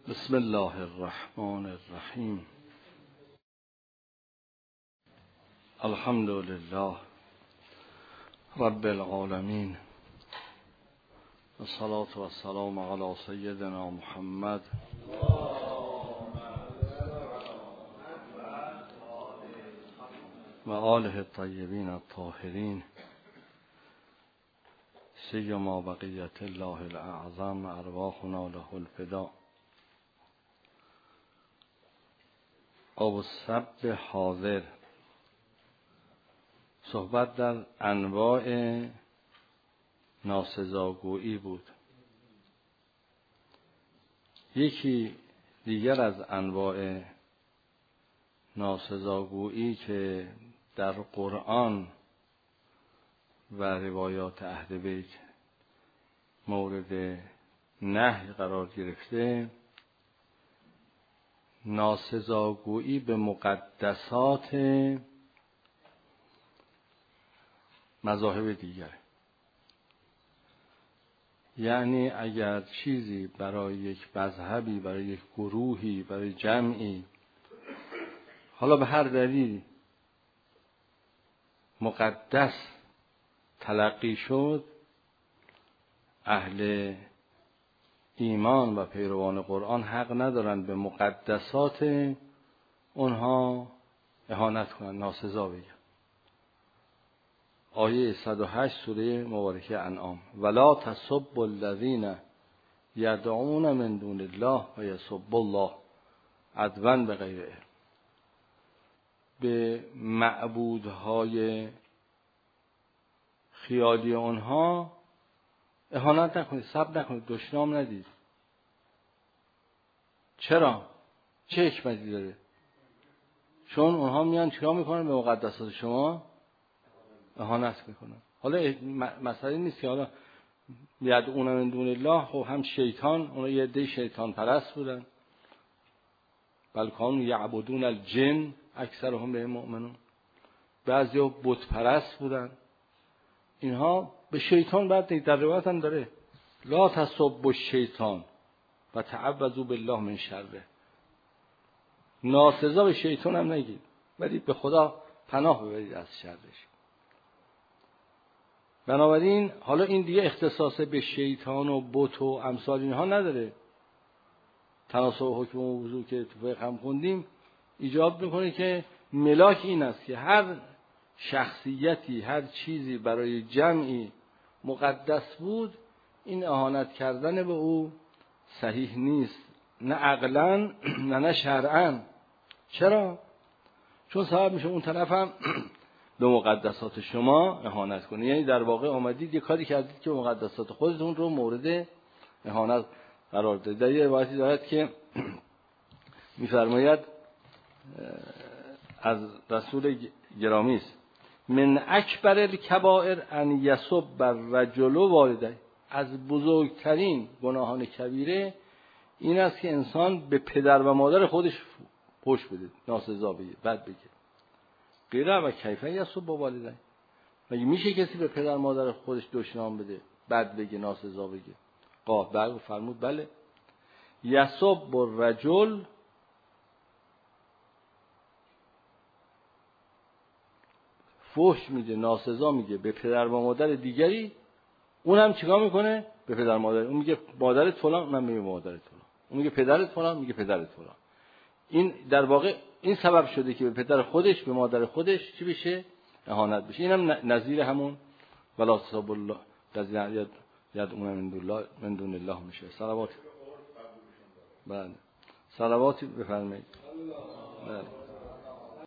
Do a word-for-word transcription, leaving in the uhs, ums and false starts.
بسم الله الرحمن الرحیم. الحمد لله رب العالمین، والصلاة والسلام علی سیدنا محمد و آله الطیبین الطاهرین، سیما بقیت الله الاعظم، ارواحنا له الفداء. آب السب حاضر، صحبت در انواع ناسزاگویی بود. یکی دیگر از انواع ناسزاگویی که در قرآن و روایات اهل بیت مورد نهی قرار گرفته، ناسزاگویی به مقدسات مذاهب دیگر. یعنی اگر چیزی برای یک مذهبی، برای یک گروهی، برای جمعی، حالا به هر دلیلی مقدس تلقی شد، اهل ایمان و پیروان قرآن حق ندارند به مقدسات اونها اهانت کنند، ناسزا بگن. آیه صد و هشت سوره مبارکه انعام: ولا تسبوا الذین یدعون من دون الله و یسبوا الله عدوا بغیر علم. به معبودهای خیالی اونها اهانت نکنید، سب نکنید، دشنام ندید. چرا؟ چه حکمتی داره؟ چون اونها میان چیکار میکنن؟ به مقدسات شما اهانت میکنن. حالا مسئله نیست که حالا یدعون من دون الله، خب هم شیطان، اونها یه عده شیطان پرست بودن، بل کانوا یعبدون الجن اکثرهم بهم مؤمنون، بعضیا بت پرست بودن. اینها به شیطان بعد در روایت هم داره لا تسبوا الشیطان و تعوذوا بالله من شره. ناسزا به شیطان هم نگید، ولی به خدا پناه ببرید از شرش. بنابراین حالا این دیگه اختصاص به شیطان و بت و امثال اینها نداره. تناسب حکم و وضو که تو فقه هم خوندیم ایجاب میکنه که ملاک این است که هر شخصیتی، هر چیزی برای جمعی مقدس بود، این اهانت کردن به او صحیح نیست، نه عقلاً نه نه شرعاً. چرا؟ چون سبب میشه اون طرف هم به مقدسات شما اهانت کنه. یعنی در واقع آمدید یه کاری کردید که مقدسات خودتون رو مورد اهانت قرار دادید. در یه روایتی دارد که میفرماید از رسول گرامی است: من اکبر الکبائر ان یسب الرجل والدیه. از بزرگترین گناهان کبیره این است که انسان به پدر و مادر خودش فحش بده، ناسزا بگه، بد بگه. غیره و کیفیه یسب والدیه. مگه میشه کسی به پدر مادر خودش دشنام بده، بد بگه، ناسزا بگه؟ قاه برگ فرمود بله. یسب الرجل، فحش میده، ناسزا میگه به پدر و مادر دیگری. اون هم چیکار میکنه؟ به پدر مادر. اون میگه مادرت فلان، اونم میگه مادرت فلان. اون میگه پدرت فلان، میگه پدرت فلان. این در واقع این سبب شده که به پدر خودش، به مادر خودش چی بشه؟ اهانت بشه. اینم نظیر همون ولا تسبوا الله الذین یدعون من دون الله من دون الله میشه. صلوات. بله. صلواتی بفرمایید. بله.